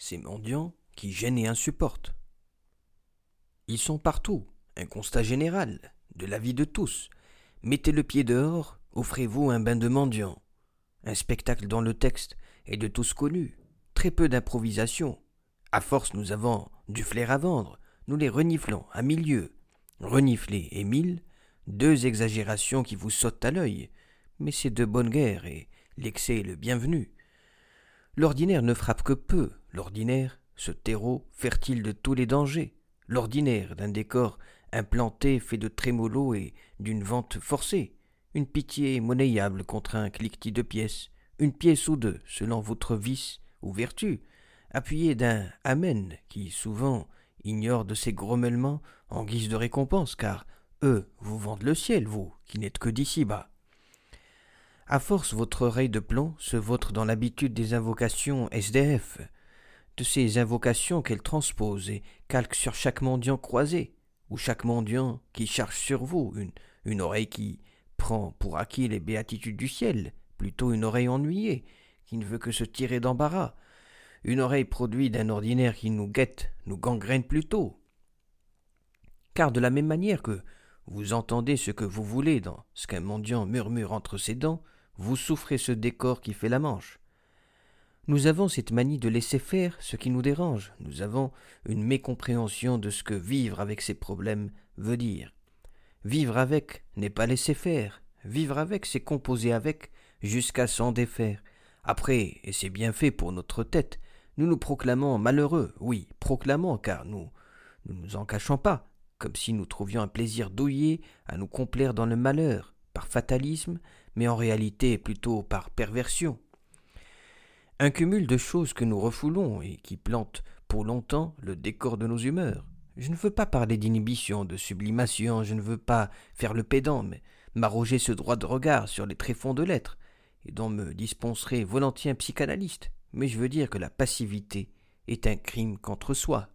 ces mendiants qui gênent et insupportent. Ils sont partout, un constat général, de la vie de tous. Mettez le pied dehors, offrez-vous un bain de mendiants. Un spectacle dans le texte est de tous connu, très peu d'improvisation. À force, nous avons du flair à vendre, nous les reniflons à milieu. Renifler et mille, deux exagérations qui vous sautent à l'œil, mais c'est de bonne guerre et l'excès est le bienvenu. L'ordinaire ne frappe que peu, l'ordinaire, ce terreau fertile de tous les dangers, l'ordinaire d'un décor implanté fait de trémolo et d'une vente forcée, une pitié monnayable contre un cliquetis de pièces, une pièce ou deux selon votre vice ou vertu, appuyé d'un amen qui souvent ignore de ces grommelements en guise de récompense, car eux vous vendent le ciel, vous qui n'êtes que d'ici-bas. À force, votre oreille de plomb se vautre dans l'habitude des invocations SDF, de ces invocations qu'elle transpose et calque sur chaque mendiant croisé, ou chaque mendiant qui charge sur vous une oreille qui prend pour acquis les béatitudes du ciel, plutôt une oreille ennuyée, qui ne veut que se tirer d'embarras, une oreille produite d'un ordinaire qui nous guette, nous gangrène plutôt. Car de la même manière que vous entendez ce que vous voulez dans ce qu'un mendiant murmure entre ses dents, vous souffrez ce décor qui fait la manche. Nous avons cette manie de laisser faire ce qui nous dérange. Nous avons une mécompréhension de ce que vivre avec ces problèmes veut dire. Vivre avec n'est pas laisser faire. Vivre avec, c'est composer avec jusqu'à s'en défaire. Après, et c'est bien fait pour notre tête, nous nous proclamons malheureux. Oui, proclamons, car nous nous en cachons pas, comme si nous trouvions un plaisir douillet à nous complaire dans le malheur, par fatalisme, mais en réalité plutôt par perversion. Un cumul de choses que nous refoulons et qui plantent pour longtemps le décor de nos humeurs. Je ne veux pas parler d'inhibition, de sublimation, je ne veux pas faire le pédant, mais m'arroger ce droit de regard sur les tréfonds de l'être, et dont me dispenserait volontiers un psychanalyste, mais je veux dire que la passivité est un crime contre soi.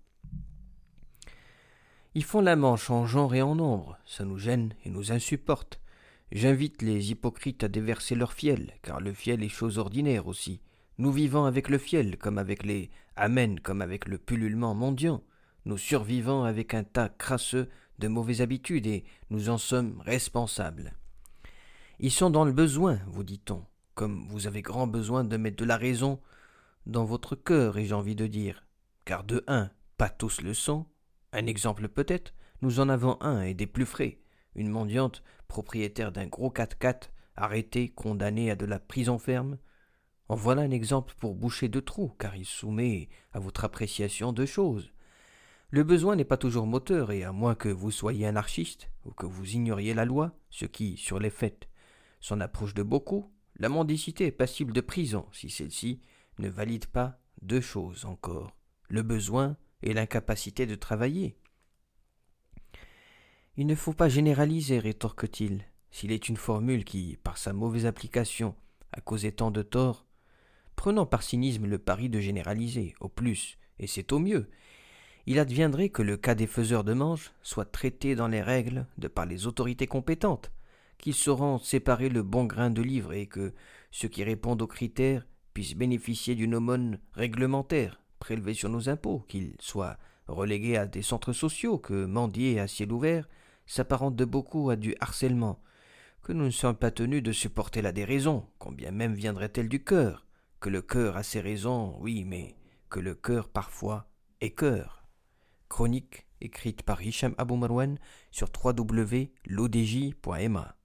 Ils font la manche en genre et en nombre, ça nous gêne et nous insupporte. J'invite les hypocrites à déverser leur fiel, car le fiel est chose ordinaire aussi. Nous vivons avec le fiel, comme avec les amen, comme avec le pullulement mendiant. Nous survivons avec un tas crasseux de mauvaises habitudes et nous en sommes responsables. Ils sont dans le besoin, vous dit-on, comme vous avez grand besoin de mettre de la raison dans votre cœur, ai-je envie de dire. Car de un, pas tous le sont. Un exemple peut-être, nous en avons un et des plus frais. Une mendiante, propriétaire d'un gros 4x4, arrêtée, condamnée à de la prison ferme. En voilà un exemple pour boucher de trous, car il soumet à votre appréciation deux choses. Le besoin n'est pas toujours moteur, et à moins que vous soyez anarchiste, ou que vous ignoriez la loi, ce qui, sur les faits, s'en approche de beaucoup, la mendicité est passible de prison, si celle-ci ne valide pas deux choses encore, le besoin et l'incapacité de travailler. Il ne faut pas généraliser, rétorque-t-il, s'il est une formule qui, par sa mauvaise application, a causé tant de tort. Prenons par cynisme le pari de généraliser, au plus, et c'est au mieux. Il adviendrait que le cas des faiseurs de manches soit traité dans les règles de par les autorités compétentes, qu'ils sauront séparer le bon grain de livre et que ceux qui répondent aux critères puissent bénéficier d'une aumône réglementaire prélevée sur nos impôts, qu'ils soient relégués à des centres sociaux, que mendier à ciel ouvert s'apparente de beaucoup à du harcèlement, que nous ne sommes pas tenus de supporter la déraison, combien même viendrait-elle du cœur, que le cœur a ses raisons, oui, mais que le cœur parfois est cœur. Chronique écrite par Hicham Abou Marwan sur www.lodj.ma